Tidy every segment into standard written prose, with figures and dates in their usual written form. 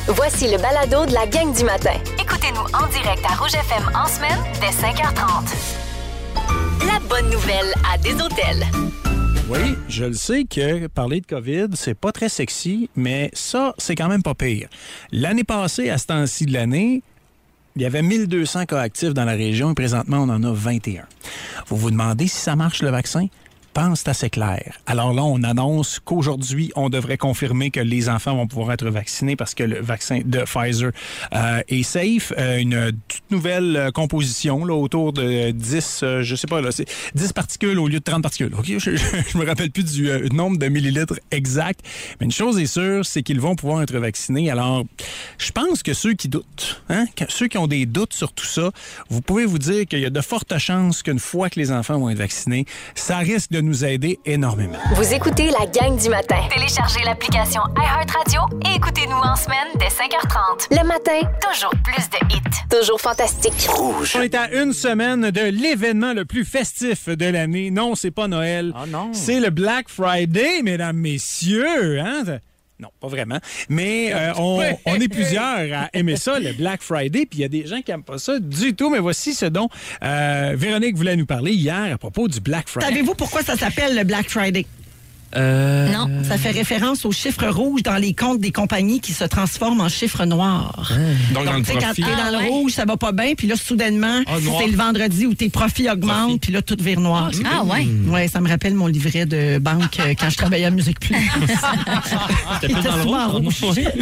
Voici le balado de la gang du matin. Écoutez-nous en direct à Rouge FM en semaine dès 5h30. La bonne nouvelle à des hôtels. Oui, je le sais que parler de COVID, c'est pas très sexy, mais ça, c'est quand même pas pire. L'année passée, à ce temps-ci de l'année, il y avait 1200 cas actifs dans la région et présentement, on en a 21. Vous vous demandez si ça marche, le vaccin? Pense, c'est assez clair. Alors là, on annonce qu'aujourd'hui, on devrait confirmer que les enfants vont pouvoir être vaccinés parce que le vaccin de Pfizer est safe. Une toute nouvelle composition, là, autour de 10, je sais pas, là, c'est 10 particules au lieu de 30 particules. OK? Je me rappelle plus du nombre de millilitres exact. Mais une chose est sûre, c'est qu'ils vont pouvoir être vaccinés. Alors, je pense que ceux qui doutent, ceux qui ont des doutes sur tout ça, vous pouvez vous dire qu'il y a de fortes chances qu'une fois que les enfants vont être vaccinés, ça risque de nous aider énormément. Vous écoutez la gang du matin. Téléchargez l'application iHeartRadio et écoutez-nous en semaine dès 5h30. Le matin, Toujours plus de hits. toujours fantastique. On est à une semaine de l'événement le plus festif de l'année. Non, c'est pas Noël. Ah non. C'est le Black Friday, mesdames, messieurs. Non, pas vraiment. Mais on est plusieurs à aimer ça, le Black Friday. Puis il y a des gens qui n'aiment pas ça du tout. Mais voici ce dont Véronique voulait nous parler hier à propos du Black Friday. Savez-vous pourquoi ça s'appelle le Black Friday? Non, ça fait référence aux chiffres rouges dans les comptes des compagnies qui se transforment en chiffres noirs. Donc, dans le Tu sais, quand profit. t'es dans le rouge, ça va pas bien, puis là, soudainement, noir. c'est le vendredi où tes profits augmentent, puis là, tout vire noir. ouais? Ouais, ça me rappelle mon livret de banque quand je travaillais à Musique Plus. C'était plus dans le souvent rouge.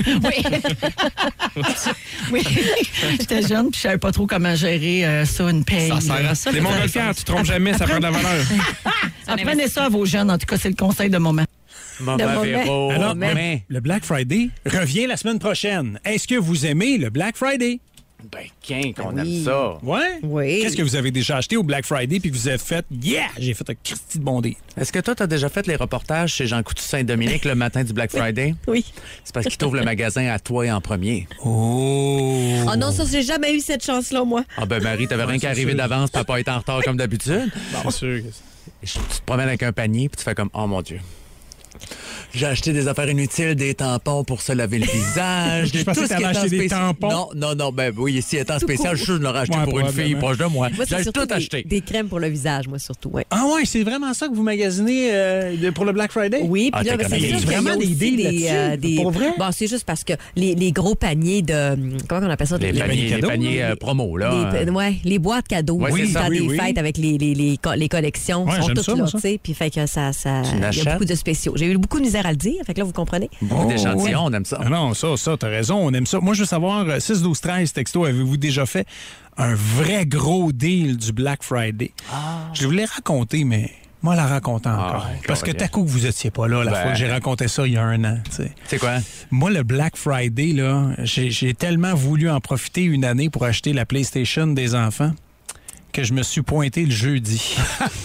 Oui. J'étais jeune, puis je savais pas trop comment gérer ça, une paye. Ça sert à ça. Les montgolfières, tu te trompes jamais, ça prend de la valeur. Apprenez ça à vos jeunes, en tout cas, c'est le conseil de moment. Véro. Alors, le Black Friday revient la semaine prochaine. Est-ce que vous aimez le Black Friday? Ben, qu'on aime ça. Ouais? Oui. Qu'est-ce que vous avez déjà acheté au Black Friday puis que vous avez fait? Yeah! J'ai fait un Christy de bon deal. Est-ce que toi, t'as déjà fait les reportages chez Jean Coutu Saint-Dominique le matin du Black Friday? Oui. C'est parce qu'il t'ouvre le magasin à toi en premier. Oh! Oh non, ça, j'ai jamais eu cette chance-là, moi. Ah ben Marie, t'avais rien qu'à arriver d'avance pour pas être en retard comme d'habitude. C'est sûr que Tu te promènes avec un panier puis tu fais comme, oh mon Dieu. J'ai acheté des affaires inutiles, des tampons pour se laver le visage. Je pensais que t'avais acheté des tampons. Non, ben oui, ici étant spécial, je suis sûr que je l'aurais acheté Ouais, pour une fille probablement. proche de moi. Moi, c'est J'ai surtout tout acheté. des crèmes pour le visage, moi, surtout. Ouais. Ah ouais, c'est vraiment ça que vous magasinez pour le Black Friday? Oui, Ah, puis là, t'as ben, comme c'est des- sûr vraiment qu'il y a des aussi deals là-dessus? Pour vrai? Bon, c'est juste parce que les gros paniers de... Comment on appelle ça? Les paniers paniers cadeaux, promo, là. Les boîtes cadeaux. Ouais, tu sais, c'est ça. dans des Oui. fêtes avec les collections Ouais, sont j'aime toutes ça, là, moi, ça. tu sais. Puis fait que ça il y l'achètes? a beaucoup de spéciaux. J'ai eu beaucoup de misère à le dire, fait que là, vous comprenez? Beaucoup d'échantillons, on aime ça. Ah non, ça, t'as raison, on aime ça. Moi, je veux savoir, 6-12-13 texto, avez-vous déjà fait un vrai gros deal du Black Friday? Je voulais raconter, mais moi, la raconter encore. Parce que carrément. t'as coup que vous étiez pas là la fois que j'ai raconté ça il y a un an, tu sais. C'est quoi? Moi, le Black Friday, là, j'ai tellement voulu en profiter une année pour acheter la PlayStation des enfants que je me suis pointé le jeudi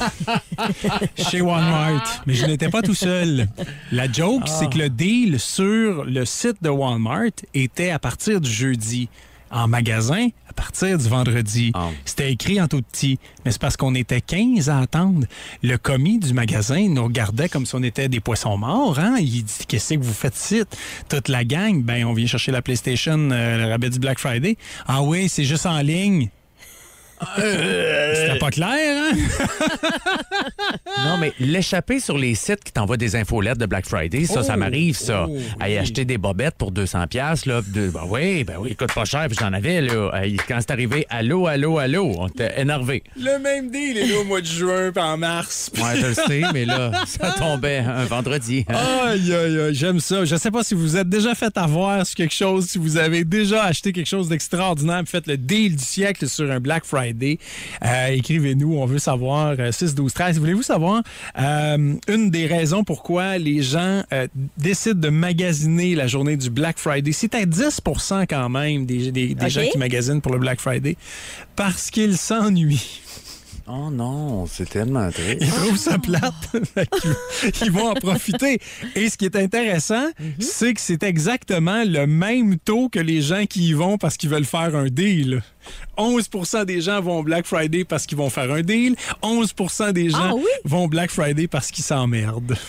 chez Walmart. Mais je n'étais pas tout seul. La joke, c'est que le deal sur le site de Walmart était à partir du jeudi. En magasin, à partir du vendredi. Ah. C'était écrit en tout petit. Mais c'est parce qu'on était 15 à attendre. Le commis du magasin nous regardait comme si on était des poissons morts. Hein? Il dit, qu'est-ce que vous faites ici? Toute la gang, ben on vient chercher la PlayStation, le rabais du Black Friday. Ah oui, c'est juste en ligne. C'était pas clair, hein? Non, mais l'échapper sur les sites qui t'envoient des infolettes de Black Friday, ça m'arrive, ça. Oh, Aller acheter des bobettes pour 200$, là. Ben oui, coûte pas cher, puis j'en avais, là. Quand c'est arrivé, allô, on était énervé. Le même deal est là au mois de juin puis en mars. Ouais, je le sais, mais là, ça tombait un vendredi. Aïe, aïe, aïe, j'aime ça. Je sais pas si vous êtes déjà fait avoir sur quelque chose, si vous avez déjà acheté quelque chose d'extraordinaire, puis faites le deal du siècle sur un Black Friday. Écrivez-nous, on veut savoir. 6-12-13. Voulez-vous savoir une des raisons pourquoi les gens décident de magasiner la journée du Black Friday? C'est à 10% quand même des gens qui magasinent pour le Black Friday parce qu'ils s'ennuient. Oh non, c'est tellement triste. Ils trouvent ça plate. Ils vont en profiter. Et ce qui est intéressant, c'est que c'est exactement le même taux que les gens qui y vont parce qu'ils veulent faire un deal. 11% des gens vont Black Friday parce qu'ils vont faire un deal. 11% des gens vont Black Friday parce qu'ils s'emmerdent.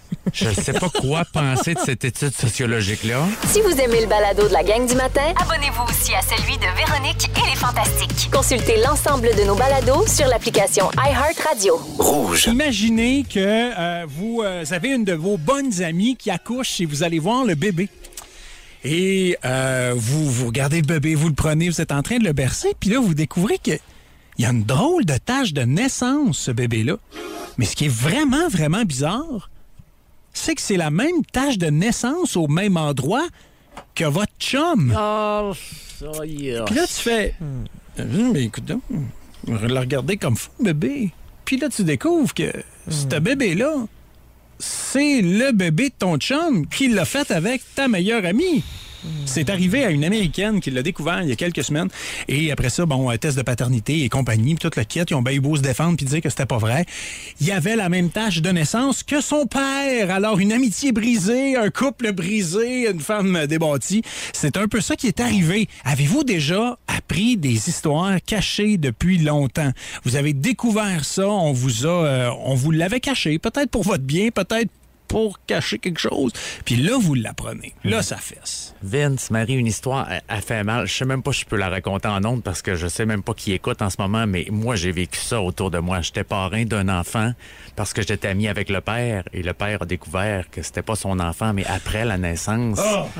Je ne sais pas quoi penser de cette étude sociologique-là. Si vous aimez le balado de la gang du matin, Abonnez-vous aussi à celui de Véronique et les Fantastiques. consultez l'ensemble de nos balados sur l'application iHeartRadio. Imaginez que vous avez une de vos bonnes amies qui accouche et vous allez voir le bébé. Et vous regardez le bébé, vous le prenez, vous êtes en train de le bercer, puis là, vous découvrez qu'il y a une drôle de tache de naissance, ce bébé-là. Mais ce qui est vraiment, vraiment bizarre, c'est que c'est la même tache de naissance au même endroit que votre chum. Oh, ça y est. Puis là, tu fais... Mais écoute donc, on va le regarder comme fou, bébé. Puis là, tu découvres que ce bébé-là, c'est le bébé de ton chum qui l'a fait avec ta meilleure amie. C'est arrivé à une Américaine qui l'a découvert il y a quelques semaines. Et après ça, bon, test de paternité et compagnie, puis toute la quête, ils ont bien eu beau se défendre puis dire que c'était pas vrai. Il y avait la même tâche de naissance que son père. Alors, une amitié brisée, un couple brisé, une femme débattie. C'est un peu ça qui est arrivé. Avez-vous déjà appris des histoires cachées depuis longtemps? Vous avez découvert ça, on vous l'avait caché, peut-être pour votre bien, peut-être pour cacher quelque chose. Puis là, vous l'apprenez. Là, ça fesse. Vince, Marie, une histoire, elle fait mal. Je sais même pas si je peux la raconter en ondes parce que je sais même pas qui écoute en ce moment, mais moi, j'ai vécu ça autour de moi. J'étais parrain d'un enfant parce que j'étais ami avec le père et le père a découvert que c'était pas son enfant, mais après la naissance.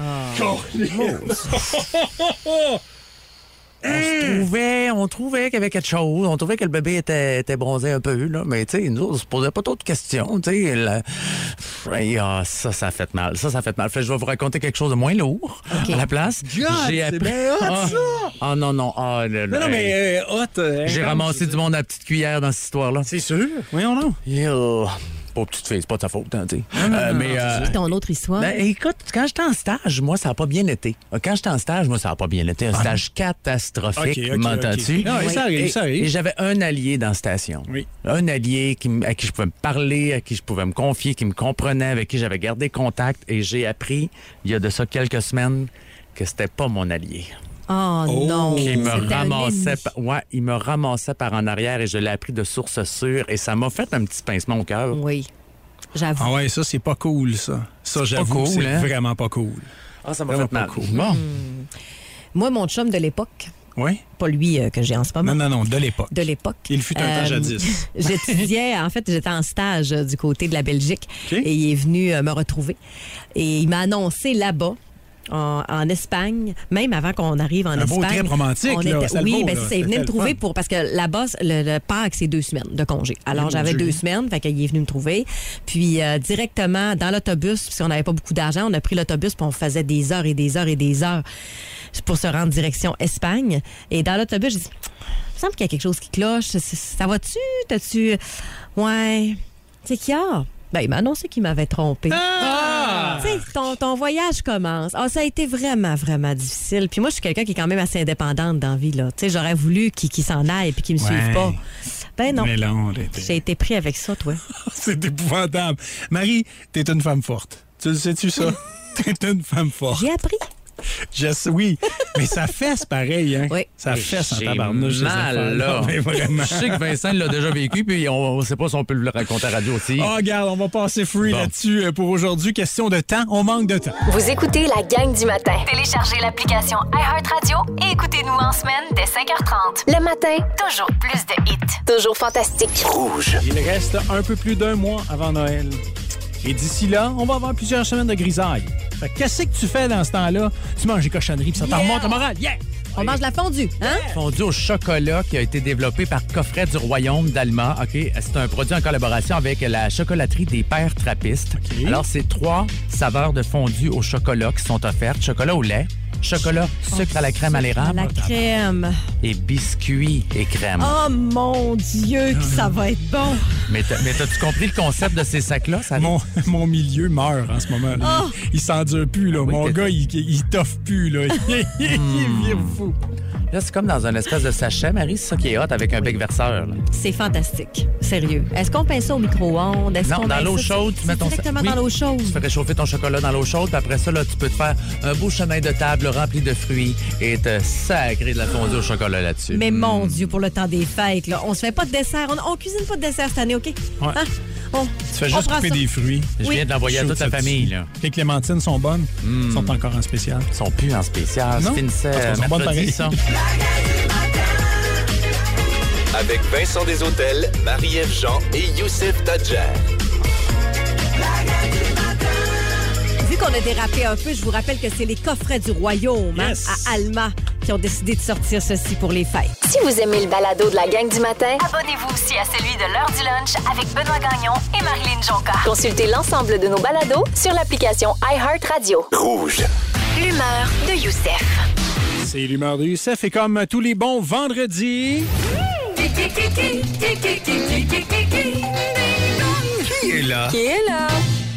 On trouvait qu'il y avait quelque chose. On trouvait que le bébé était bronzé un peu, là. Mais, tu sais, nous, on se posait pas trop de questions, tu sais. Ça fait mal. Ça fait mal. Fait que je vais vous raconter quelque chose de moins lourd à la place. J'ai appris... Non. Non, mais J'ai ramassé du monde à la petite cuillère dans cette histoire-là. C'est sûr. Voyons donc. Pauvre petite fille, c'est pas de ta faute, hein, tu sais. C'est ton autre histoire. Ben, écoute, quand j'étais en stage, moi, ça n'a pas bien été. Un stage catastrophique, m'entends-tu? Non, ça arrive. Et j'avais un allié dans la station. Oui. Un allié à qui je pouvais me parler, à qui je pouvais me confier, qui me comprenait, avec qui j'avais gardé contact. Et j'ai appris, il y a de ça quelques semaines, que c'était pas mon allié. Oh non! Il me ramassait par en arrière et je l'ai appris de source sûre et ça m'a fait un petit pincement au cœur. Oui, j'avoue. Ah ouais, ça, c'est pas cool, ça. Ça, j'avoue, cool, c'est hein? vraiment pas cool. Ah, ça m'a fait mal. Cool. Bon. Moi, mon chum de l'époque, Oui? pas lui que j'ai en ce moment. Non, de l'époque. De l'époque. Il fut un temps jadis. J'étudiais, en fait, j'étais en stage du côté de la Belgique OK. et il est venu me retrouver. Et il m'a annoncé là-bas, en Espagne, même avant qu'on arrive en Espagne. Un beau trip romantique, là. Oui, beau, ben là. c'est ça. Il venait me trouver Fun. parce que là-bas, le Pâques, c'est 2 semaines de congé. Alors, j'avais 2 semaines, fait qu'il est venu me trouver. Puis, directement dans l'autobus, parce qu'on n'avait pas beaucoup d'argent, on a pris l'autobus puis on faisait des heures et des heures et des heures pour se rendre direction Espagne. Et dans l'autobus, j'ai dit, il me semble qu'il y a quelque chose qui cloche. Ça va-tu? T'as-tu... Ouais. C'est qu'il y a... Ben, il m'a annoncé qu'il m'avait trompé. Tu sais, ton voyage commence. Ça a été vraiment, vraiment difficile. Puis moi, je suis quelqu'un qui est quand même assez indépendante dans la vie, là. Tu sais, j'aurais voulu qu'il s'en aille et qu'il me suive pas. Ben non. Mais non, J'ai été pris avec ça, toi. c'est épouvantable. Marie, t'es une femme forte. Tu le sais-tu, ça? T'es une femme forte. J'ai appris. Oui, mais ça fesse pareil, hein? Oui. Ça fesse en J'ai tabarnouche. mal, là. Mais vraiment. Je sais que Vincent l'a déjà vécu, puis on ne sait pas si on peut le raconter à la radio aussi. Oh, regarde, on va passer free là-dessus pour aujourd'hui. Question de temps, on manque de temps. Vous écoutez la gang du matin. Téléchargez l'application iHeartRadio et écoutez-nous en semaine dès 5h30. Le matin, Toujours plus de hits. toujours fantastique. Il reste un peu plus d'1 mois avant Noël. Et d'ici là, on va avoir plusieurs semaines de grisaille. Fait que qu'est-ce que tu fais dans ce temps-là? Tu manges des cochonneries puis ça te remonte le moral. Yeah! On mange de la fondue, hein? Fondue au chocolat qui a été développé par Coffret du Royaume d'Alma. OK? C'est un produit en collaboration avec la chocolaterie des Pères Trappistes. OK. Alors, c'est 3 saveurs de fondue au chocolat qui sont offertes. Chocolat au lait, chocolat, sucre à la crème à l'érable La crème. et biscuits et crème. Oh mon Dieu, que ça va être bon. Mais t'as-tu compris le concept de ces sacs-là? Ça... Mon milieu meurt en ce moment. Là. Il s'endure plus. Là. Oui, Mon gars, il toffe plus. Là. Il vire fou. Là, c'est comme dans un espèce de sachet, Marie. C'est ça qui est hot avec un bec verseur. Là. C'est fantastique. Sérieux. Est-ce qu'on pince ça au micro-ondes? Est-ce Non, qu'on dans pince l'eau ça- chaude, tu mets ton directement oui. dans l'eau chaude. Tu fais réchauffer ton chocolat dans l'eau chaude, puis après ça, là, tu peux te faire un beau chemin de table rempli de fruits et te sacrer de la fondue au chocolat là-dessus. Mais mon Dieu, pour le temps des fêtes, là, on se fait pas de dessert. On cuisine pas de dessert cette année, OK? Ouais. Hein? Tu fais juste couper des fruits. Je viens de l'envoyer à toute la famille. Là. Les clémentines sont bonnes. Sont encore en spécial. Ils sont plus en spécial. Non? Ça finissait Parce qu'elles sont bonnes mercredi, pareil. ça. Avec Vincent Deshôtels, Marie-Ève Jean et Youssef Tadjer. Vu qu'on a dérapé un peu, je vous rappelle que c'est les coffrets du royaume Yes. à Alma qui ont décidé de sortir ceci pour les fêtes. Si vous aimez le balado de la gang du matin, Abonnez-vous aussi à celui de l'heure du lunch avec Benoît Gagnon et Marilyn Jonca. consultez l'ensemble de nos balados sur l'application iHeartRadio. Rouge. L'humeur de Youssef. C'est l'humeur de Youssef et comme tous les bons vendredis... Qui est là? Qui est là?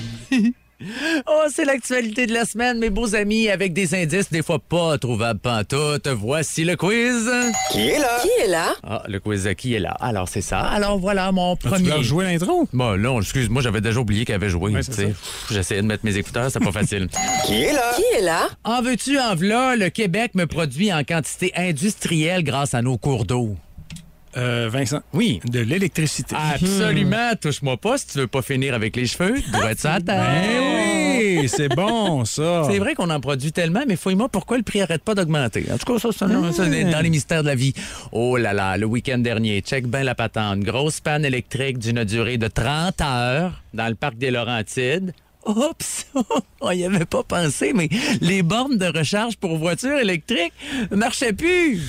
Oh, c'est l'actualité de la semaine, mes beaux amis, avec des indices des fois pas trouvables pantoute. Voici le quiz. Qui est là? Qui est là? Ah, le quiz de qui est là? Alors, c'est ça. Alors, voilà mon Tu premier... vas jouer l'intro? Bon, non, excuse-moi, j'avais déjà oublié qu'elle avait joué. Ouais, c'est tu sais. ça. J'essayais de mettre mes écouteurs, c'est pas facile. Qui est là? Qui est là? En veux-tu, en v'là, le Québec me produit en quantité industrielle grâce à nos cours d'eau. Vincent. Oui. De l'électricité. Absolument. Touche-moi pas si tu veux pas finir avec les cheveux. Tu devrais être ça à terre. Ben oui, c'est bon, ça. C'est vrai qu'on en produit tellement, mais fouille-moi pourquoi le prix arrête pas d'augmenter. En tout cas, ça, c'est dans les mystères de la vie. Oh là là, le week-end dernier, check bien la patente. Grosse panne électrique d'une durée de 30 heures dans le parc des Laurentides. Oups! On y avait pas pensé, mais les bornes de recharge pour voitures électriques marchaient plus!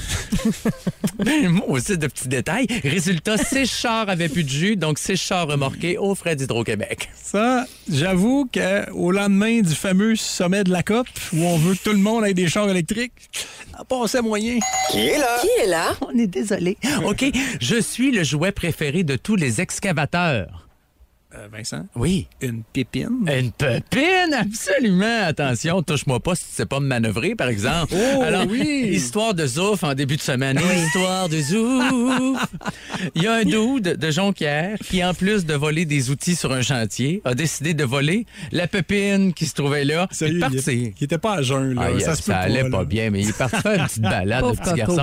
Moi aussi, de petits détails. Résultat, 6 chars avaient plus de jus, donc 6 chars remorqués aux frais d'Hydro-Québec. Ça, j'avoue qu'au lendemain du fameux sommet de la COP, où on veut que tout le monde ait des chars électriques, ça passait moyen. Qui est là? Qui est là? On est désolé. OK, je suis le jouet préféré de tous les excavateurs. Vincent, Oui. une pépine. Une pépine, absolument. Attention, touche-moi pas si tu sais pas me manœuvrer, par exemple. Oh, Alors, oui. histoire de zouf en début de semaine. Histoire de zouf. Il y a un dude de Jonquière qui, en plus de voler des outils sur un chantier, a décidé de voler la pépine qui se trouvait là. Ça puis y de est, partir. il était pas à jeun, là. Ah, ça se peut allait là. pas bien, mais il est parti faire une petite balade, le Pauvre petit coco. garçon.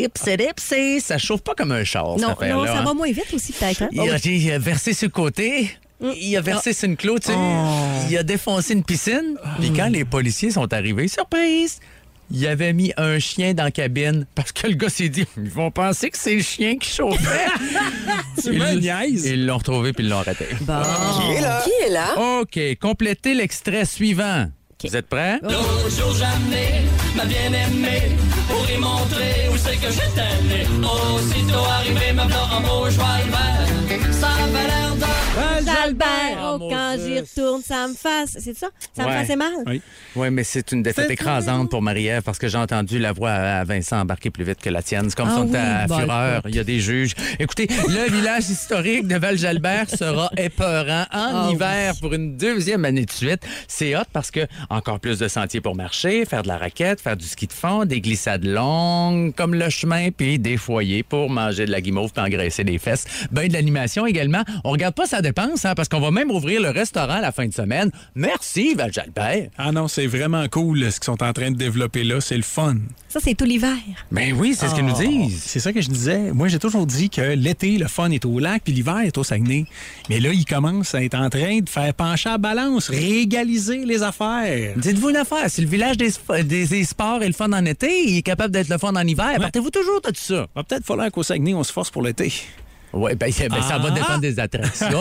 Ipsé, ça chauffe pas comme un char, cette Non, affaire-là. ça hein. va moins vite aussi, peut-être. Hein? Il a versé sur le côté. Il a versé sur une clôture. Il a défoncé une piscine. Puis quand les policiers sont arrivés, surprise! Il avait mis un chien dans la cabine parce que le gars s'est dit ils vont penser que c'est le chien qui chauffait. Tu me niaises. Ils l'ont retrouvé puis ils l'ont arrêté. Bon. Qui est là? Qui est là? OK, complétez l'extrait suivant. Vous êtes prêts? L'autre jour jamais, ma bien-aimée, pour y montrer où c'est que j'étais né. Aussitôt arrivé, me voilà en beau cheval vert, ça avait l'air de... Albert, Ah, oh, mon quand Dieu. j'y retourne, ça me fasse. C'est ça? Ça me Ouais. faisait mal? Oui. Oui, mais c'est une défaite C'est écrasante pour Marie-Ève parce que j'ai entendu la voix à Vincent embarquer plus vite que la tienne. C'est comme Ah si on était oui, à bon, Fureur. Il y a des juges. Écoutez, le village historique de Val-Jalbert sera épeurant en Ah hiver pour une deuxième année de suite. C'est hot parce que encore plus de sentiers pour marcher, faire de la raquette, faire du ski de fond, des glissades longues comme le chemin, puis des foyers pour manger de la guimauve puis engraisser des fesses. Ben de l'animation également. On regarde pas sa dépense, hein, parce qu'on va même ouvrir le restaurant à la fin de semaine. Merci, Val-Jalbert. Ah non, c'est vraiment cool ce qu'ils sont en train de développer là. C'est le fun. Ça, c'est tout l'hiver. Ben oui, c'est ce qu'ils nous disent. C'est ça que je disais. Moi, j'ai toujours dit que l'été, le fun est au lac, puis l'hiver est au Saguenay. Mais là, ils commencent à être en train de faire pencher à la balance, régaliser les affaires. Dites-vous une affaire, si le village des sports est le fun en été, il est capable d'être le fun en hiver. Partez-vous toujours de tout ça? Va peut-être falloir qu'au Saguenay, on se force pour l'été. Oui, ben, ça va dépendre des attractions.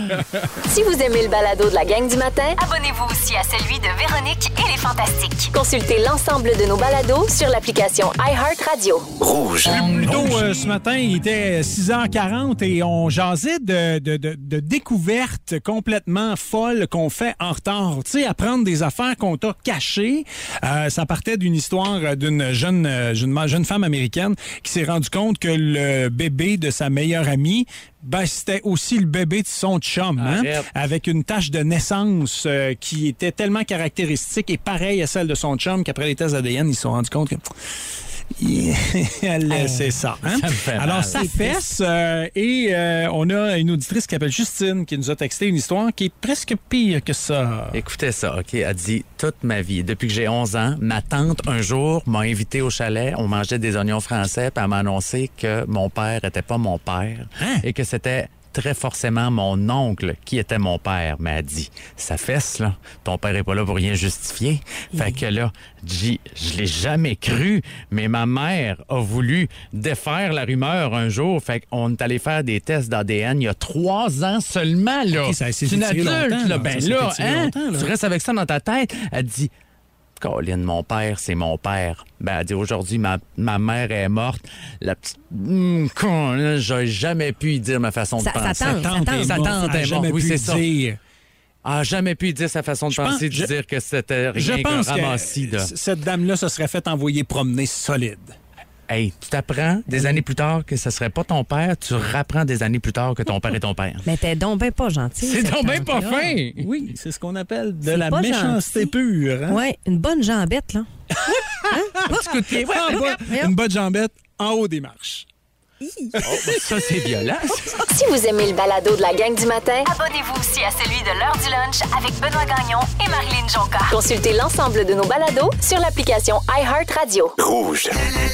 Si vous aimez le balado de la gang du matin, Abonnez-vous aussi à celui de Véronique et les Fantastiques. consultez l'ensemble de nos balados sur l'application iHeartRadio. Rouge. Plus tôt ce matin, il était 6h40 et on jasait de découvertes complètement folles qu'on fait en retard. Tu sais, apprendre des affaires qu'on t'a cachées. Ça partait d'une histoire d'une jeune femme américaine qui s'est rendue compte que le bébé de sa meilleure amie, ben, c'était aussi le bébé de son chum, hein? Arrête. Avec une tache de naissance qui était tellement caractéristique et pareille à celle de son chum qu'après les tests ADN, ils se sont rendus compte que... c'est ça. Hein? Ça me fait Alors, mal. ça fesse. On a une auditrice qui s'appelle Justine qui nous a texté une histoire qui est presque pire que ça. Écoutez ça, OK? Elle dit, toute ma vie, depuis que j'ai 11 ans, ma tante, un jour, m'a invité au chalet. On mangeait des oignons français, puis elle m'a annoncé que mon père était pas mon père Hein? et que c'était très forcément mon oncle qui était mon père m'a dit, sa fesse, là, ton père est pas là pour rien justifier. Fait que là, je l'ai jamais cru, mais ma mère a voulu défaire la rumeur un jour. Fait qu'on est allé faire des tests d'ADN il y a 3 ans seulement, là. Okay, ça a essayé c'est une de tirer adulte, longtemps, là. là. Ben Ça là, s'est tiré longtemps, là. tu restes avec ça dans ta tête. Elle dit, Colin, mon père, c'est mon père. Ben, elle dit, aujourd'hui, ma mère est morte. La petite... J'aurais jamais pu y dire ma façon de penser. Sa tante est morte. Oui, c'est ça. Dire. Jamais pu dire sa façon de penser, de dire que c'était rien qu'un ramassis. Cette dame-là se serait fait envoyer promener solide. Hey, tu t'apprends des années plus tard que ce serait pas ton père, tu rapprends des années plus tard que ton père est ton père. Mais t'es donc bien pas gentil. C'est donc bien pas tante-là. fin! Oui, c'est ce qu'on appelle de C'est la pas méchanceté gentil. pure. Hein? Oui, une bonne jambette, là. Un petit coup de pied. Ouais, Une bonne jambette en haut des marches. ça, c'est violent. Si vous aimez le balado de la gang du matin, Abonnez-vous aussi à celui de l'heure du lunch avec Benoît Gagnon et Marilyn Jonca. consultez l'ensemble de nos balados sur l'application iHeartRadio. Rouge.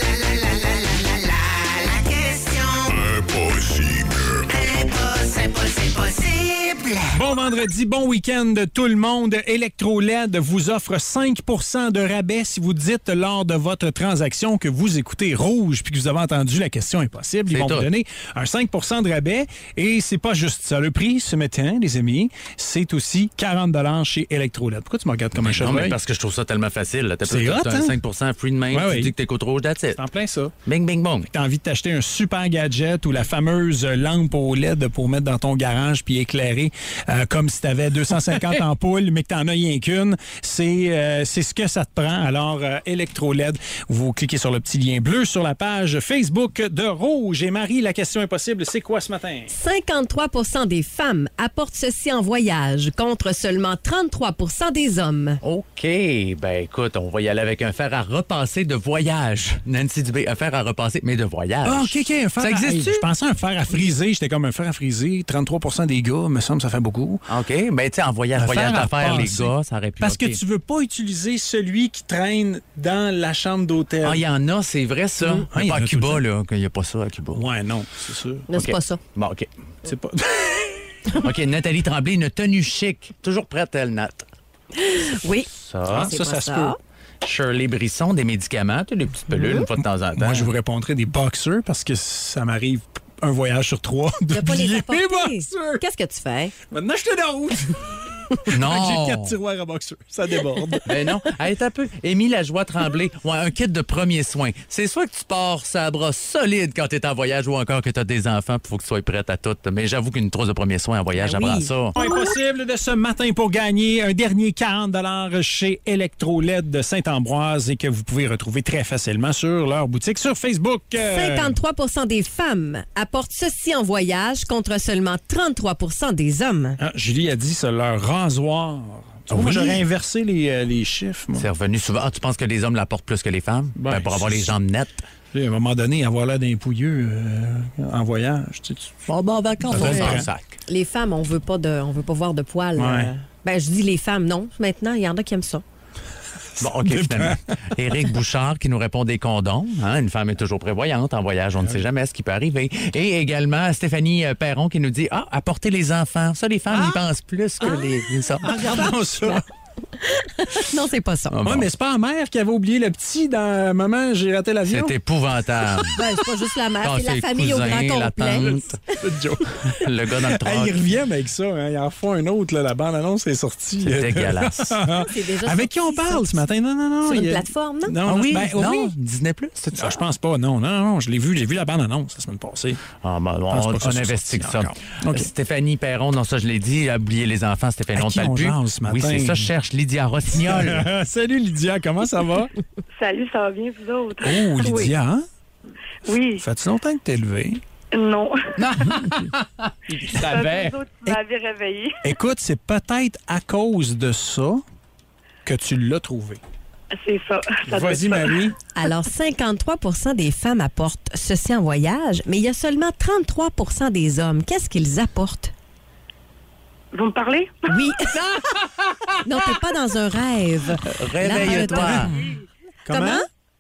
Bon vendredi, bon week-end tout le monde. Electroled vous offre 5 % de rabais si vous dites lors de votre transaction que vous écoutez Rouge puis que vous avez entendu la question impossible. Ils C'est vont tout. vous donner un 5 % de rabais et c'est pas juste ça. Le prix ce matin, les amis, c'est aussi 40 $ chez Electroled. Pourquoi tu me regardes comme un Non, mais cheval? parce que je trouve ça tellement facile. Là. C'est hot, t'as hein? un 5 free de main, Ouais, tu oui. dis que t'écoutes Rouge, that's it. C'est en plein ça. Bing, bing, bong. T'as envie de t'acheter un super gadget ou la fameuse lampe au LED pour mettre dans ton garage puis éclairer comme si t'avais 250 ampoules, mais que t'en as rien qu'une. C'est ce que ça te prend. Alors, Electroled, vous cliquez sur le petit lien bleu sur la page Facebook de Rouge. Et Marie, la question impossible, c'est quoi ce matin? 53 % des femmes apportent ceci en voyage, contre seulement 33 % des hommes. OK. Ben, écoute, on va y aller avec un fer à repasser de voyage. Nancy Dubé, un fer à repasser, mais de voyage. Ah, OK, un fer Ça à... existe-tu? Hey, je pensais à un fer à friser. J'étais comme un fer à friser. 33 % des gars, me semble, ça fait beaucoup. OK. Ben, tu sais, en voyage fer à d'affaires, les passer. gars, ça aurait pu... Parce que OK. tu veux pas utiliser celui qui traîne dans la chambre d'hôtel. Ah, il y en a, c'est vrai, ça. Ah, Mais il y pas en à a tout le Cuba, temps. là, qu'il n'y a pas ça à Cuba. Ouais, non, c'est sûr. Non, c'est OK. pas ça. Bon, OK. C'est pas... OK, Nathalie Tremblay, une tenue chic. Toujours prête, elle, Nat. Oui. Ça. C'est ça pas se peut. Shirley Brisson, des médicaments, tu sais, des petites pilules, une fois de temps en temps. Moi, je vous répondrai des boxers parce que ça m'arrive un voyage sur 3 Tu vas pas les d'oublier apporter. boxers. Qu'est-ce que tu fais? Maintenant, je te d'autres. Non! J'ai 4 tiroirs à boxers. Ça déborde. Ben non. Hey, t'as un peu. Émile Lajoie Tremblay. Ouais, un kit de premiers soins. C'est soit que tu pars ça bras solide quand t'es en voyage ou encore que t'as des enfants, il faut que tu sois prête à tout. Mais j'avoue qu'une trousse de premiers soins en voyage, Ben j'apprends oui. ça. Impossible de ce matin pour gagner un dernier 40 $ chez Electroled de Saint-Ambroise et que vous pouvez retrouver très facilement sur leur boutique sur Facebook. 53 % des femmes apportent ceci en voyage, contre seulement 33 % des hommes. Ah, Julie a dit c'est leur rasoir. Tu vois, moi, Oui. j'aurais inversé les chiffres. Moi. C'est revenu souvent. Ah, tu penses que les hommes l'apportent plus que les femmes? Ben, Ben, pour avoir c'est- les jambes nettes. À un moment donné, avoir l'air d'un pouilleux en voyage. Tu sais, Bon, en vacances, Ça on fait s'en vrai. sac. Les femmes, on veut pas voir de poils. Ouais. Ben, je dis les femmes, non. Maintenant, il y en a qui aiment ça. Bon, OK, finalement. Éric Bouchard qui nous répond des condoms. Hein, une femme est toujours prévoyante en voyage. On ne sait jamais ce qui peut arriver. Et également, Stéphanie Perron qui nous dit apporter les enfants. Ça, les femmes, ils pensent plus que les hommes. regardons ça. Non, c'est pas ça. Ah, bon. Ouais, mais c'est pas la mère qui avait oublié le petit dans Maman, j'ai raté l'avion. C'est épouvantable. Ben, c'est pas juste la mère, Ah, c'est la le famille cousin, au grand la complet. tante, C'est Joe. le gars dans le Hey, truck. ils reviennent avec ça. Hein. Ils en font un autre. Là. La bande-annonce est sortie. C'est dégueulasse. C'est déjà Avec qui on sorti, parle ça. ce matin? Non. Sur il une y a- plateforme, non? Non, Ah oui? ben, non? oui. Disney+, c'est ça? Ah, je pense pas. Non. Je l'ai vu la bande-annonce la semaine passée. Ah, ben, pense on pas que ça soit investigue sorti ça. encore. OK. Stéphanie Perron, non, ça je l'ai dit, oublier les enfants, Stéphanie, À on qui ne parle on plus. jase ce Oui, matin? c'est ça, je cherche Lydia Rossignol. Salut Lydia, comment ça va? Salut, ça va bien, vous autres? Oh, Lydia, hein? Oui. Fait-tu longtemps que t'es levée? Non. Je savais. Vous autres qui m'avez réveillé. Écoute, c'est peut-être à cause de ça que tu l'as trouvé. C'est ça. Ça doit Vas-y, être ça. Marie. Alors, 53 % des femmes apportent ceci en voyage, mais il y a seulement 33 % des hommes. Qu'est-ce qu'ils apportent? Vous me parlez? Oui. Non, t'es pas dans un rêve. Réveille-toi. Lâche-toi. Comment?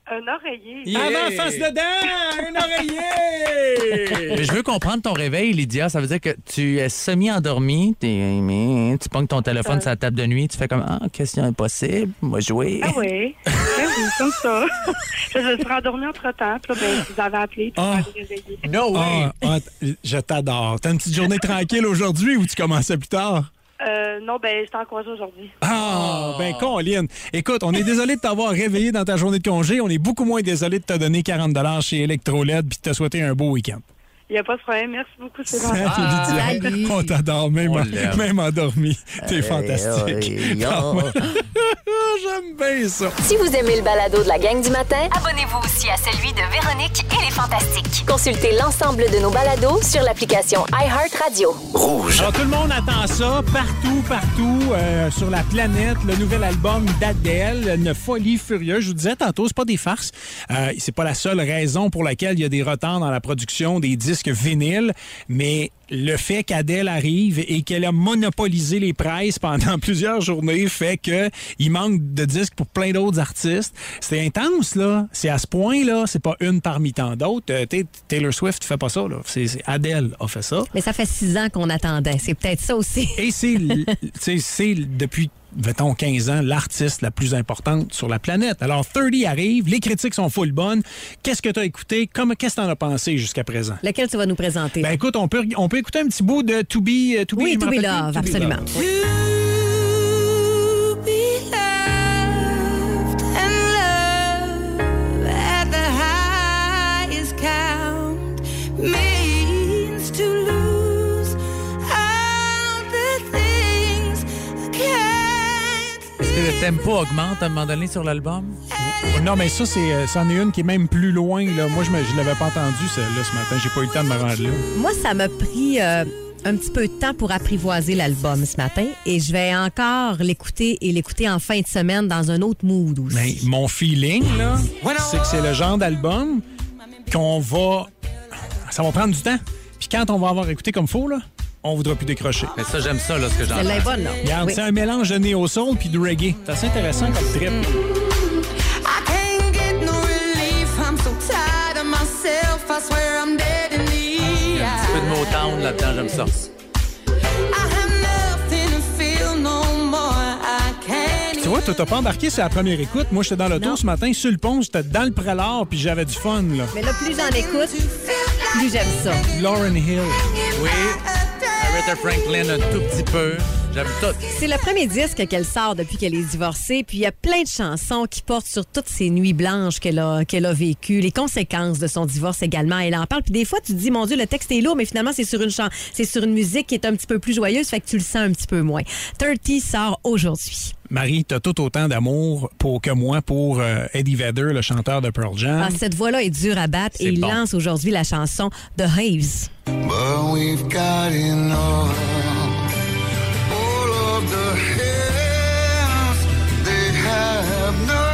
Un oreiller. Yeah. Avant, face dedans! Un oreiller! Mais je veux comprendre ton réveil, Lydia. Ça veut dire que tu es semi-endormie, tu pognes ton téléphone sur la table de nuit, tu fais comme « Ah, question impossible, moi jouer. » Ah oui, comme ça. Je serais endormie entre-temps, puis là, ben, vous avez appelé, puis vous m'avez réveillée. No way! Je t'adore. T'as une petite journée tranquille aujourd'hui ou tu commençais plus tard? Non, ben, j'étais en congé aujourd'hui. Ah, ben, Colin. Écoute, on est désolé de t'avoir réveillé dans ta journée de congé. On est beaucoup moins désolé de te donner 40 $ chez Electroled puis de te souhaiter un beau week-end. Il n'y a pas de problème. Merci beaucoup, c'est gentil. Salut, Lydia. On t'adore, même endormi. T'es fantastique. J'aime bien ça. Si vous aimez le balado de la gang du matin, Abonnez-vous aussi à celui de Véronique et les Fantastiques. consultez l'ensemble de nos balados sur l'application iHeartRadio. Rouge. Alors, tout le monde attend ça, partout, sur la planète. Le nouvel album d'Adèle, une folie furieuse. Je vous disais tantôt, c'est pas des farces. C'est pas la seule raison pour laquelle il y a des retards dans la production des disques vinyles, mais le fait qu'Adèle arrive et qu'elle a monopolisé les presses pendant plusieurs journées fait qu'il manque de disques pour plein d'autres artistes. C'est intense, là. C'est à ce point-là. C'est pas une parmi tant d'autres. Taylor Swift fait pas ça, là. C'est Adèle a fait ça. Mais ça fait 6 ans qu'on attendait. C'est peut-être ça aussi. Et c'est depuis, mettons, 15 ans, l'artiste la plus importante sur la planète. Alors, 30 arrive, les critiques sont full bonnes. Qu'est-ce que tu as écouté? Qu'est-ce que tu en as pensé jusqu'à présent? Lequel tu vas nous présenter? Ben écoute, on peut écouter un petit bout de To Be oui, To Be Love, absolument. Oui. Est-ce que le tempo augmente à un moment donné sur l'album? Non, mais ça, c'en est une qui est même plus loin. Là. Moi, je l'avais pas entendu, celle-là, ce matin. J'ai pas eu le temps de me rendre là. Moi, ça m'a pris un petit peu de temps pour apprivoiser l'album ce matin et je vais encore l'écouter en fin de semaine dans un autre mood aussi. Mais mon feeling, là, c'est que c'est le genre d'album ça va prendre du temps. Puis quand on va avoir écouté comme faut, là, on voudra plus décrocher. Mais ça, j'aime ça, là, ce que j'entends. Celle-là est bonne, là. Regarde, oui. C'est un mélange de néo-soul puis de reggae. C'est assez intéressant comme trip. Il y a un petit peu de Motown là-dedans, j'aime ça. Tu vois, toi, t'as pas embarqué sur la première écoute. Moi, j'étais dans l'auto ce matin, sur le pont, j'étais dans le Prélard, puis j'avais du fun, là. Mais là, plus j'en écoute, plus j'aime ça. Lauryn Hill. Oui. Aretha Franklin, un tout petit peu. J'aime tout. C'est le premier disque qu'elle sort depuis qu'elle est divorcée. Puis il y a plein de chansons qui portent sur toutes ces nuits blanches qu'elle a vécues, les conséquences de son divorce également. Elle en parle. Puis des fois, tu te dis, mon Dieu, le texte est lourd, mais finalement, c'est sur une musique qui est un petit peu plus joyeuse, fait que tu le sens un petit peu moins. 30 sort aujourd'hui. Marie, t'as tout autant d'amour que moi pour Eddie Vedder, le chanteur de Pearl Jam. Ah, cette voix-là est dure à battre et il lance aujourd'hui la chanson The Haves. But we've got enough. All of the hands they have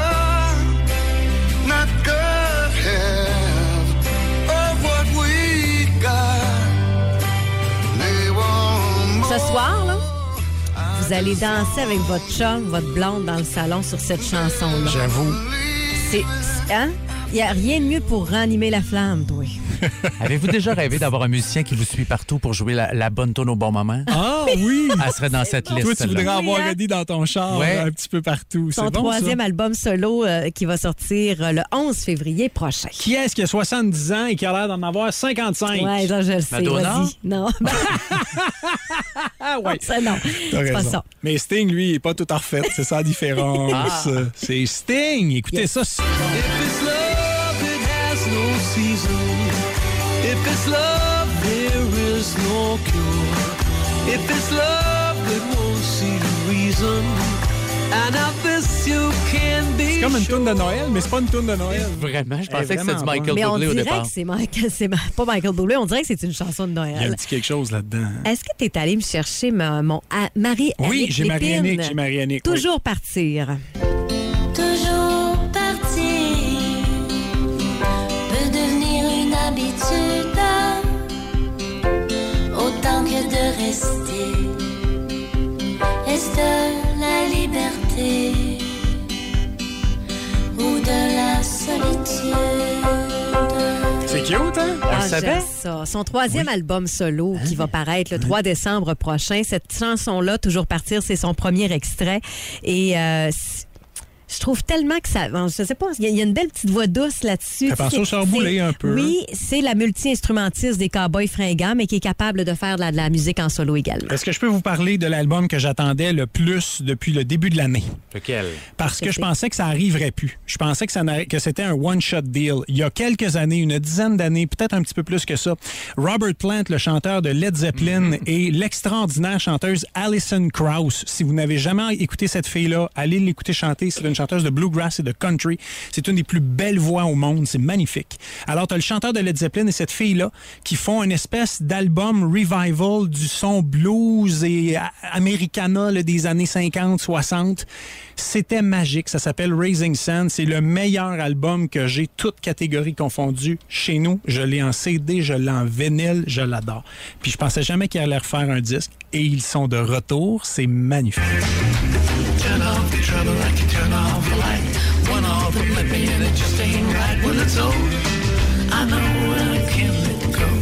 not good half of what we got. They won't. Ce soir, là, vous allez danser avec votre chum, votre blonde dans le salon sur cette chanson-là. J'avoue. Hein? Il n'y a rien de mieux pour ranimer la flamme, toi. Avez-vous déjà rêvé d'avoir un musicien qui vous suit partout pour jouer la bonne tune au bon moment? Ah oui! Elle serait dans cette liste. Toi, tu voudrais avoir hein? Eddie dans ton char un petit peu partout. Son C'est bon, troisième ça? album solo qui va sortir le 11 février prochain. Qui est-ce qui a 70 ans et qui a l'air d'en avoir 55? Ouais, je le sais. Madonna? Vas-y. Non. Ah ouais. Ça, non. T'as C'est pas raison. ça. Mais Sting, lui, il n'est pas tout à refait. C'est ça la différence. C'est Sting. Écoutez ça. No season. If it's love, there is no cure. If it's love, it won't see the reason. And of this you can be. C'est comme une toune de Noël, mais c'est pas une toune de Noël. Vraiment, je pensais que c'était du vraiment Michael Mais on Bublé au dirait départ. que c'est pas Michael Bublé, on dirait que c'est une chanson de Il y a un Noël. petit quelque chose là-dedans. Est-ce que tu es allé me chercher mon Marie-Annick Oui, j'ai Lépine? Marie-Annick. Toujours partir. Toujours partir peut devenir une habitude, autant que de rester. Est-ce de la liberté ou de la solitude? cute, hein? On le savait. J'aime ça. Son troisième album solo qui va paraître le 3 décembre prochain. Cette chanson-là, Toujours partir, c'est son premier extrait. Et je trouve tellement que ça... Je sais pas, il y a une belle petite voix douce là-dessus. Ça pense au Sarboulet un peu. Oui, c'est la multi-instrumentiste des Cowboys fringants, mais qui est capable de faire de la musique en solo également. Est-ce que je peux vous parler de l'album que j'attendais le plus depuis le début de l'année? Lequel? Parce que je pensais que ça arriverait plus. Je pensais que c'était un one-shot deal. Il y a quelques années, une dizaine d'années, peut-être un petit peu plus que ça, Robert Plant, le chanteur de Led Zeppelin, et l'extraordinaire chanteuse Alison Krauss. Si vous n'avez jamais écouté cette fille-là, allez l'écouter chanter. C'est une chanteuse de bluegrass et de country. C'est une des plus belles voix au monde. C'est magnifique. Alors, tu as le chanteur de Led Zeppelin et cette fille-là qui font une espèce d'album revival du son blues et americana là, des années 50, 60. C'était magique. Ça s'appelle Raising Sun. C'est le meilleur album que j'ai, toutes catégories confondues, chez nous. Je l'ai en CD, je l'ai en vinyle, je l'adore. Puis je pensais jamais qu'ils allaient refaire un disque et ils sont de retour. C'est magnifique. Turn off the trouble like you turn off the light. One of them let me in, it just ain't right. Well, it's over. I know I can't let it go.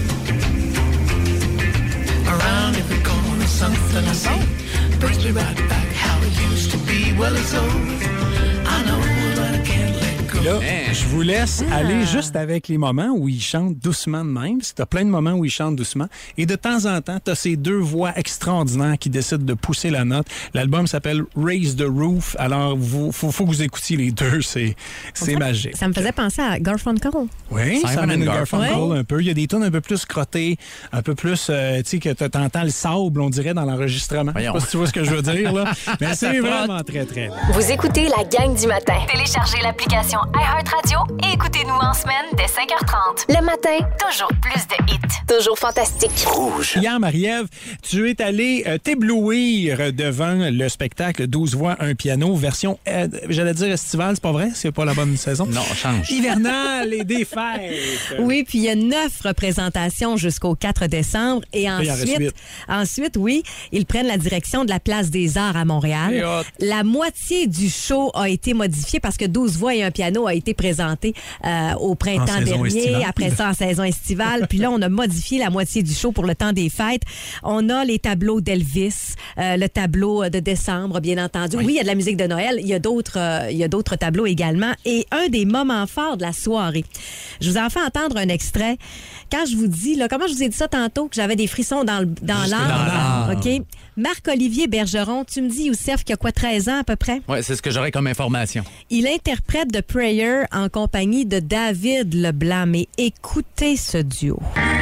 Around every corner, something I see brings me right back how it used to be. Well, it's over. I know that I can't let go. Là, je vous laisse aller juste avec les moments où ils chantent doucement de même. Tu as plein de moments où ils chantent doucement. Et de temps en temps, tu as ces deux voix extraordinaires qui décident de pousser la note. L'album s'appelle Raise the Roof. Alors, faut que vous écoutiez les deux. C'est magique. Ça me faisait penser à Garfunkel. Oui, Simon & Garfunkel ouais. Un peu. Il y a des tunes un peu plus crottées, un peu plus, tu sais, que tu entends le sable, on dirait, dans l'enregistrement. Je sais pas si tu vois ce que je veux dire, là. Mais c'est vraiment très, très bien. Vous écoutez la gang du matin. Téléchargez l'application iHeartRadio et écoutez-nous en semaine dès 5h30. Le matin, Toujours plus de hits. toujours fantastique. Hier, Marie-Ève, tu es allée t'éblouir devant le spectacle 12 voix, un piano, version, j'allais dire estivale, c'est pas vrai? C'est pas la bonne saison? Non, change. Hivernale et des fêtes. Oui, puis il y a 9 représentations jusqu'au 4 décembre. Et ensuite, oui, ils prennent la direction de la Place des Arts à Montréal. La moitié du show a été modifiée parce que 12 voix et un piano a été présenté au printemps dernier, après ça en saison estivale. Puis là, on a modifié la moitié du show pour le temps des fêtes. On a les tableaux d'Elvis, le tableau de décembre, bien entendu. Oui, il y a de la musique de Noël. Il y a d'autres tableaux également. Et un des moments forts de la soirée. Je vous en fais entendre un extrait. Quand je vous dis, là, comment je vous ai dit ça tantôt, que j'avais des frissons dans l'âme. OK? Marc-Olivier Bergeron, tu me dis, Youssef, qu'il y a quoi, 13 ans à peu près? Oui, c'est ce que j'aurais comme information. Il interprète The Prayer en compagnie de David Leblanc. Mais écoutez ce duo.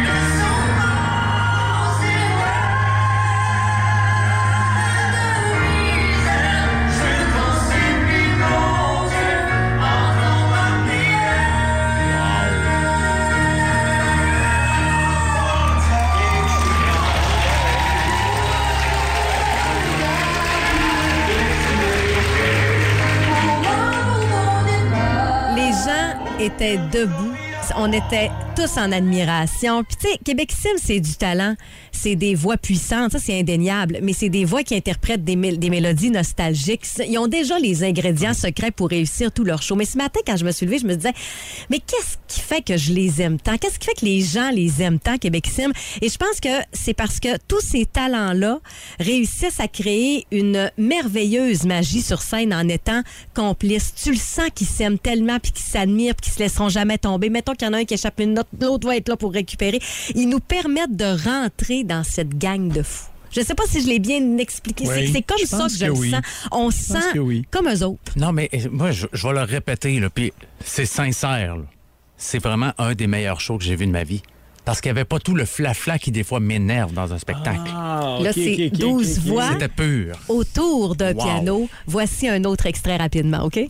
Était debout. On était tous en admiration. Puis, tu sais, Québec Sim, c'est du talent. C'est des voix puissantes. Ça, c'est indéniable. Mais c'est des voix qui interprètent des mélodies nostalgiques. Ils ont déjà les ingrédients secrets pour réussir tout leur show. Mais ce matin, quand je me suis levée, je me disais, mais qu'est-ce qui fait que je les aime tant? Qu'est-ce qui fait que les gens les aiment tant, Québec Sim? Et je pense que c'est parce que tous ces talents-là réussissent à créer une merveilleuse magie sur scène en étant complices. Tu le sens qu'ils s'aiment tellement, puis qu'ils s'admirent, puis qu'ils se laisseront jamais tomber. Mettons qu'il y en a un qui échappe une note, l'autre va être là pour récupérer. Ils nous permettent de rentrer dans cette gang de fous. Je ne sais pas si je l'ai bien expliqué. Oui, c'est comme ça que je le sens. On sent comme eux autres. Non, mais moi, je vais le répéter, là, puis c'est sincère. Là. C'est vraiment un des meilleurs shows que j'ai vu de ma vie. Parce qu'il n'y avait pas tout le flafla qui, des fois, m'énerve dans un spectacle. Là, c'est 12 voix C'était pur. autour d'un piano. Voici un autre extrait rapidement, OK?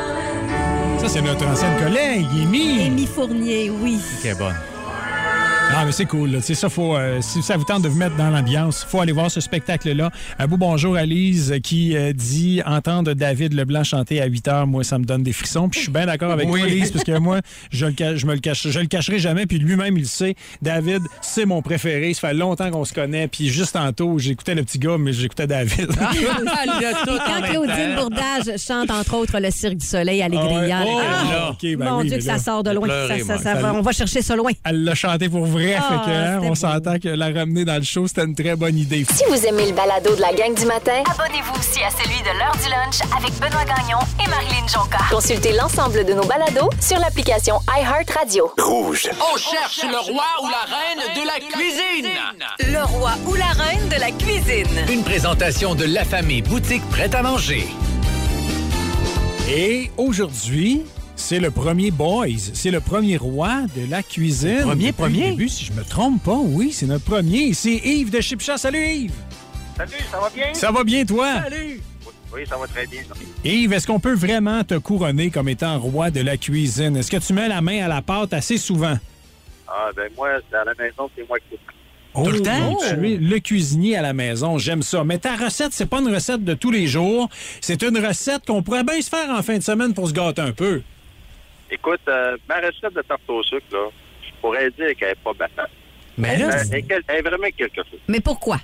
C'est notre ancienne collègue, Amy. Amy Fournier, oui. C'est bonne. Ah, mais c'est cool. Là. Ça, faut, si ça vous tente de vous mettre dans l'ambiance, il faut aller voir ce spectacle-là. Un beau bonjour à Lise qui dit « Entendre David Leblanc chanter à 8 heures, moi, ça me donne des frissons. » Puis je suis bien d'accord avec toi, Lise, parce que moi, je le cacherai jamais. Puis lui-même, il le sait. David, c'est mon préféré. Ça fait longtemps qu'on se connaît. Puis juste tantôt, j'écoutais le petit gars, mais j'écoutais David. Et quand Claudine Bourdage chante, entre autres, le Cirque du Soleil à l'Aigrière. Mon Dieu, que ça sort de loin. On va chercher ça loin. Elle l'a chanté pour vrai. On s'entend que la ramener dans le show, c'était une très bonne idée. Si vous aimez le balado de la gang du matin, abonnez-vous aussi à celui de l'heure du lunch avec Benoît Gagnon et Marilyn Jonca. Consultez l'ensemble de nos balados sur l'application iHeartRadio. Rouge. On cherche le roi ou la reine de la cuisine. Le roi ou la reine de la cuisine. Une présentation de La Famille Boutique Prête à manger. Et aujourd'hui, c'est le premier Boys. C'est le premier roi de la cuisine. Premier? Début, si je me trompe pas, oui, c'est notre premier. C'est Yves de Chipcha. Salut, Yves! Salut, ça va bien? Ça va bien, toi? Salut! Oui, ça va très bien. Yves, est-ce qu'on peut vraiment te couronner comme étant roi de la cuisine? Est-ce que tu mets la main à la pâte assez souvent? Ah, ben moi, à la maison, c'est moi qui coupe. Tout le temps? Tu es le cuisinier à la maison, j'aime ça. Mais ta recette, c'est pas une recette de tous les jours. C'est une recette qu'on pourrait bien se faire en fin de semaine pour se gâter un peu. Écoute, ma recette de tarte au sucre, là, je pourrais dire qu'elle n'est pas battante. Mais là, elle est vraiment quelque chose. Mais pourquoi?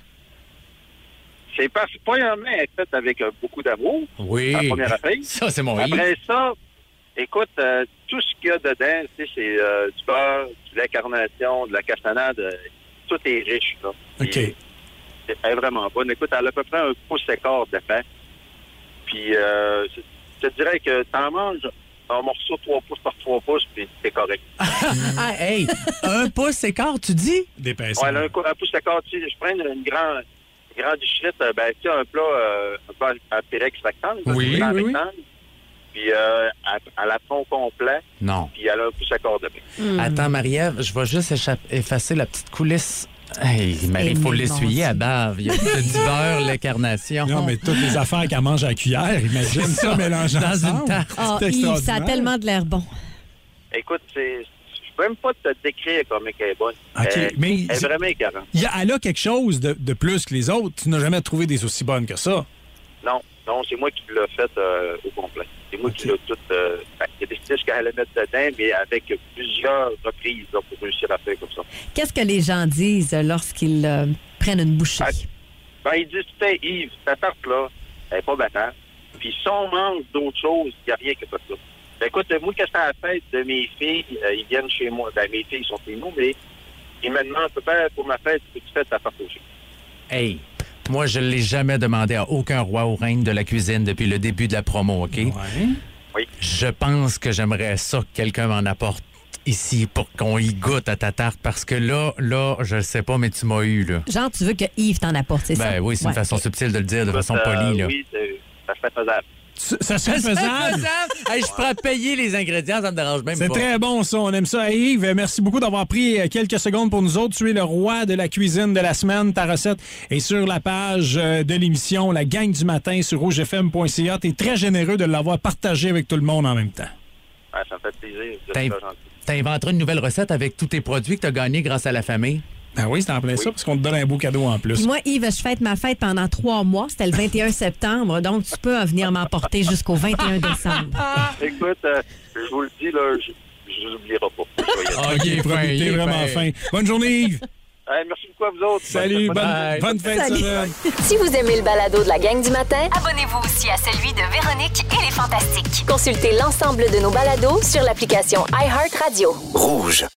C'est parce que, premièrement, elle est faite avec beaucoup d'amour. Oui. La première affaire. Ça, c'est mon Après ça, écoute, tout ce qu'il y a dedans, c'est du beurre, de la carnation, de la cassonade. Tout est riche, là. OK. Elle est vraiment bonne. Écoute, elle a à peu près un pouce et quart de pain. Puis, je te dirais que t'en manges un morceau 3 pouces par 3 pouces, puis c'est correct. Hey, 1 pouce et quart, tu dis? D'épaisseur. Ouais, un pouce et quart, tu sais, je prends une grande chute, ben, tu sais, un plat à Pyrex rectangle. Oui. Puis, elle la fond complet. Non. Puis, elle a un pouce et quart de pain. Attends, Marie-Ève, je vais juste effacer la petite coulisse. Hey, Marie, il faut l'essuyer à bave. Il y a du beurre, la carnation. Non, mais toutes les affaires qu'elle mange à la cuillère, imagine ça mélangé dans ensemble. Une tarte. Oh, Yves, ça a tellement de l'air bon. Écoute, je peux même pas te décrire comme elle est bonne. OK, mais elle est vraiment écœurante. Elle a quelque chose de plus que les autres. Tu n'as jamais trouvé des aussi bonnes que ça. Non, c'est moi qui l'ai fait au complet. C'est moi qui l'ai tout... il y a des styles qu'elle allait mettre dedans, mais avec plusieurs reprises là, pour réussir à faire comme ça. Qu'est-ce que les gens disent lorsqu'ils prennent une bouchée? Ils disent, Yves, ta tarte-là, elle n'est pas battante. Puis si on mange d'autres choses, il n'y a rien que ça. Écoute, moi, quand c'est à la fête de mes filles, ils viennent chez moi. Ben, mes filles sont chez nous, mais ils me demandent, pour ma fête, que tu fais ta tarte au sucre. Hey, moi, je ne l'ai jamais demandé à aucun roi ou reine de la cuisine depuis le début de la promo, OK? Ouais. Oui. Je pense que j'aimerais ça que quelqu'un m'en apporte ici pour qu'on y goûte à ta tarte, parce que là, je sais pas, mais tu m'as eu, là. Genre, tu veux que Yves t'en apporte, c'est ça? Ben oui, c'est une façon subtile de le dire, de façon polie, là. Oui, ça se fait faisable. Ça se fait faisable. Hey, je pourrais payer les ingrédients, ça me dérange même pas. C'est très bon, ça. On aime ça. Hey, Yves, merci beaucoup d'avoir pris quelques secondes pour nous autres. Tu es le roi de la cuisine de la semaine. Ta recette est sur la page de l'émission La Gang du matin sur rougefm.ca. Tu es très généreux de l'avoir partagé avec tout le monde en même temps. Ouais, ça me fait plaisir. T'as inventé une nouvelle recette avec tous tes produits que t'as gagnés grâce à la famille? Ben oui, c'est en plein ça, parce qu'on te donne un beau cadeau en plus. Puis moi, Yves, je fête ma fête pendant 3 mois. C'était le 21 septembre, donc tu peux venir m'emporter jusqu'au 21 décembre. Écoute, je vous le dis, là, je ne l'oublierai pas. OK, t'es vraiment fin. Bonne journée, Yves. Merci beaucoup à vous autres. Salut, bonne fin de semaine. Si vous aimez le balado de la gang du matin, abonnez-vous aussi à celui de Véronique et les Fantastiques. consultez l'ensemble de nos balados sur l'application iHeartRadio. Rouge.